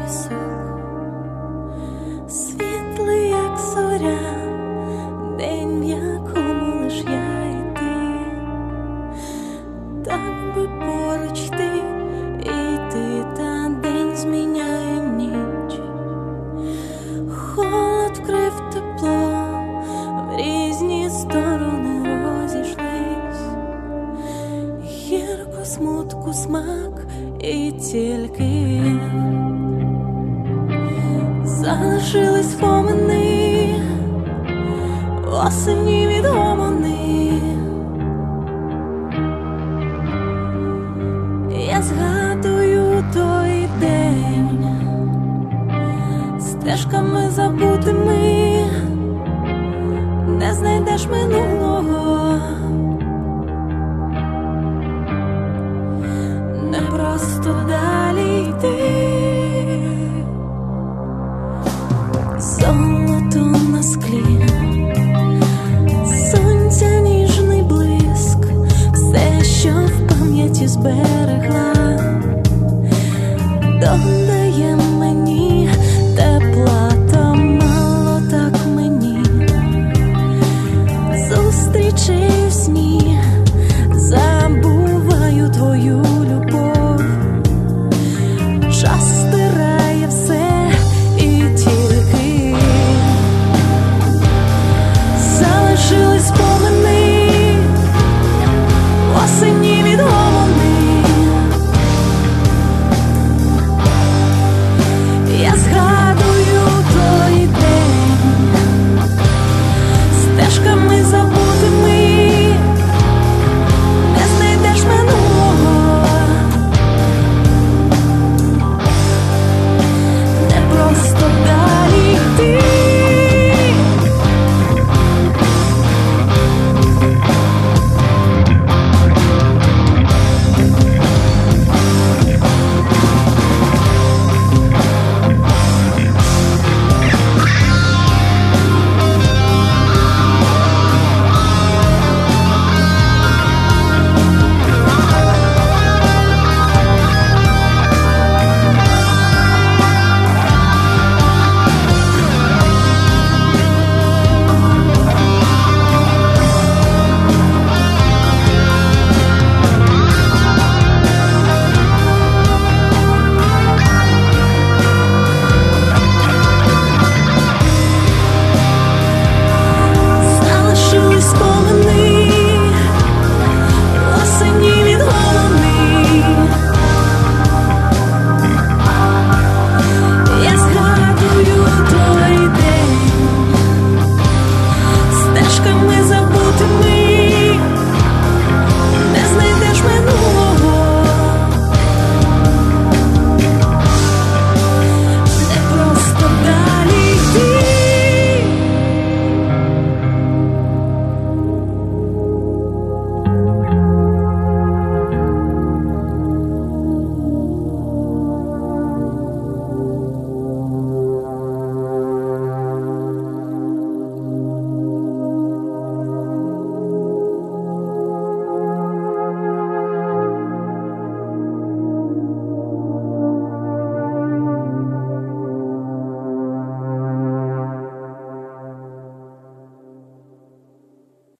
пісок, світлий, як зоря, день, в якому лиш я і ти, так би поруч ти і ти, та день зміняє ніч, холод вкрив тепло, в різні сторони розійшлись, гірко смутку смак і тільки залишились спомини, осені відгомони. Я згадую той день стежками забутими, не знайдеш минулого, не просто далі йти. Золото на склі, сонця ніжний блиск, все, що в пам'яті зберегла, додає мені тепла, та мало так мені зустрічей в сні, забуваю твою любов, часто